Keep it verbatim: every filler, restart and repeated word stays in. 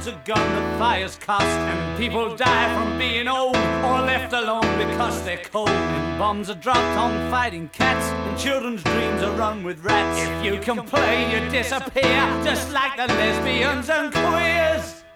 a gun that fires cost, and people die from being old or left alone because they're cold. And bombs are dropped on fighting cats, and children's dreams are run with rats. If you complain, you disappear, just like the lesbians and queers.